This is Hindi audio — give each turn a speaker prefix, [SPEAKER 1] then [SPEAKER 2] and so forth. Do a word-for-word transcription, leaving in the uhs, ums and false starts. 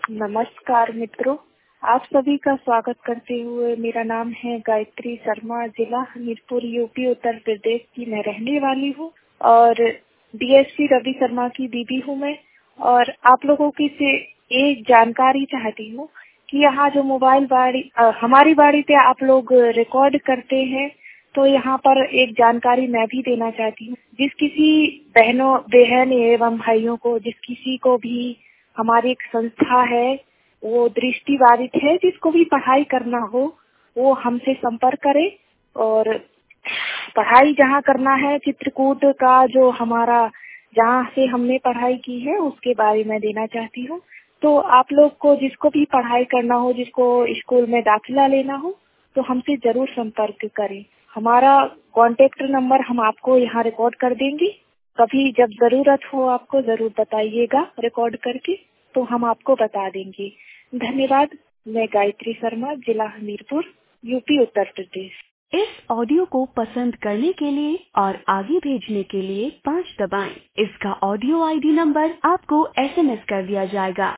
[SPEAKER 1] नमस्कार मित्रों, आप सभी का स्वागत करते हुए मेरा नाम है गायत्री शर्मा, जिला हमीरपुर, यूपी उत्तर प्रदेश की मैं रहने वाली हूँ और डीएसपी रवि शर्मा की बीबी हूँ मैं। और आप लोगों की से एक जानकारी चाहती हूँ कि यहाँ जो मोबाइल बाड़ी अ, हमारी बाड़ी पे आप लोग रिकॉर्ड करते हैं, तो यहाँ पर एक जानकारी मैं भी देना चाहती हूँ। जिस किसी बहनों बहन एवं भाइयों को, जिस किसी को भी हमारी एक संस्था है, वो दृष्टि बाधित है, जिसको भी पढ़ाई करना हो वो हमसे संपर्क करे। और पढ़ाई जहाँ करना है, चित्रकूट का जो हमारा जहाँ से हमने पढ़ाई की है उसके बारे में देना चाहती हूँ। तो आप लोग को जिसको भी पढ़ाई करना हो, जिसको स्कूल में दाखिला लेना हो, तो हमसे जरूर संपर्क करें। हमारा कॉन्टेक्ट नंबर हम आपको यहाँ रिकॉर्ड कर देंगे। कभी जब जरूरत हो आपको जरूर बताइएगा रिकॉर्ड करके, तो हम आपको बता देंगे। धन्यवाद। मैं गायत्री शर्मा, जिला हमीरपुर, यूपी उत्तर प्रदेश।
[SPEAKER 2] इस ऑडियो को पसंद करने के लिए और आगे भेजने के लिए पाँच दबाएं। इसका ऑडियो आईडी नंबर आपको एसएमएस कर दिया जाएगा।